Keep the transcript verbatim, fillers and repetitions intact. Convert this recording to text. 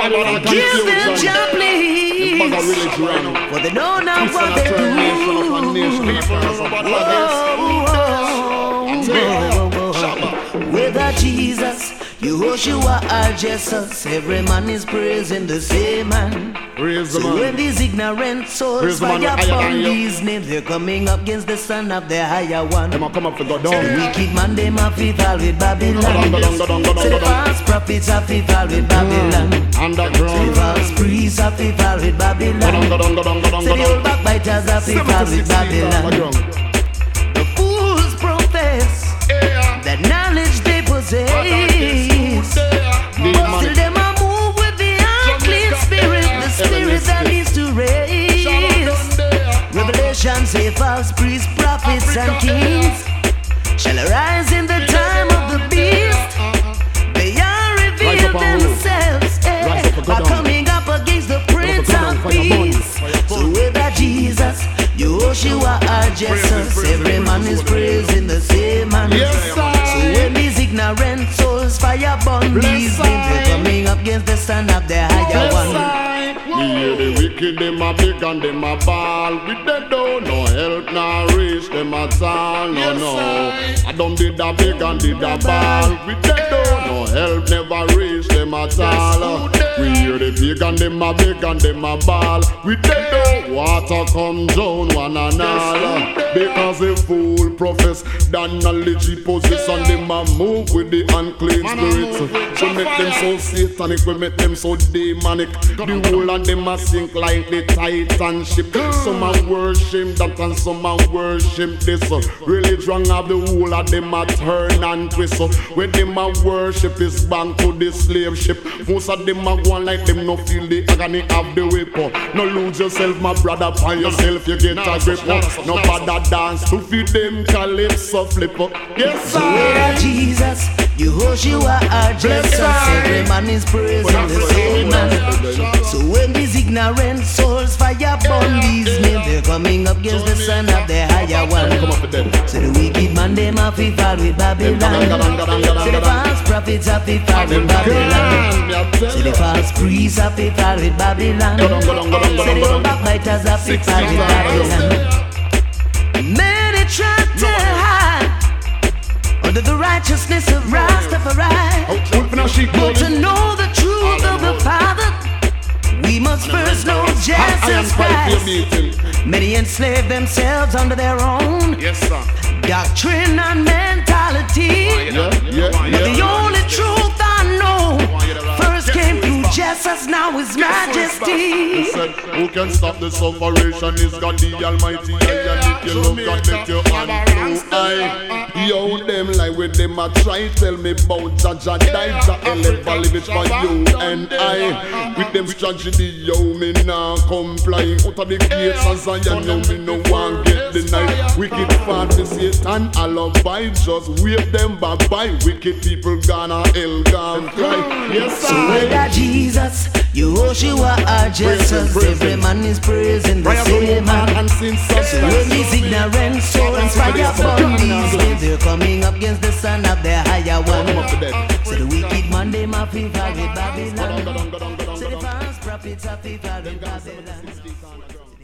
Give them job, please, for they know not what they do. Without Jesus, Yehoshua are Jesus. Every man is praising the same man. Praise the So man. when these ignorant souls the man fire higher upon than you. these names, they're coming up against the son of the higher one. Them a come up to go The down. wicked man, they ma fi fall with Go down, go down, Babylon. go down, go So the down. false prophets have fi fall with Babylon. So the Underground. false priests have fi fall with Go down, go Babylon. down, go down, go down, So go the old down. backbiters have fi fall with Babylon. The fools profess that knowledge they possess, but still them a move with the unclean spirit, the spirit that needs to raise. Revelation say false priests, prophets and kings shall arise in the time of the beast. They are revealed themselves, eh, are coming up against the Prince of Peace. So without Jesus, Yehoshua are Jesus. Every man is praising the same man. So when these ignorant souls fire burn these names, they're coming up against the son of the higher one. Me hear the wicked, them a big and them a ball. With the door, no help, no reach them at all, no, no. I don't did a big and did a ball. With the door, no help, never reach them at all. We hear the big and them a big and them a ball. With the door, water come down one and all. Because the fool profess that knowledge he possess, and them a move with the unclean spirits. We make them so satanic, we make them so demonic. The whole of them a sink like the Titan ship. Some a worship that and some a worship this. Religion of the whole of them a turn and twist. When them a worship is back to the slave ship. Most of them a go on like them no feel the agony of the whip. No lose yourself, my brother, find yourself, you get a grip. No bother dance to feed them calypso flip. Yes, So without Jesus, Yehoshua are Jesus. Every man is praising the same man. So when these ignorant souls fire burn these names, they're coming up against the son of the higher one. So the wicked man, they ma fi fall with Babylon. So the false prophets have fi fall with Babylon. So the false priests have fi fall with Babylon. So the old backbiters have fi fall with Babylon. Many try to hide under the righteousness of Rastafari, but to know the truth of the Father, we must first know Jesus Christ. Many enslave themselves under their own doctrine and mentality, but the only truth I know first came through Jesus, now His Majesty. Who can stop the separation is God the Almighty. And if you love God, let your hand through I. Yo, them like with them I try tell me about Jaja die, Jah ever live it for you and I. With them tragedy, yo, me nah comply. Out of the gates of Zion, yo, me no one get denied. Wicked father Satan, I love by just wave them bye bye. Wicked people gonna hell gone cry. Yes, So without Jesus, Yehoshua are Jesus. Every man is praising the same man. So when these ignorant souls fire upon these names, they're coming up against the son of the higher one. So the wicked man, they ma fi fall with Babylon. So the false prophets have fi fall with Babylon.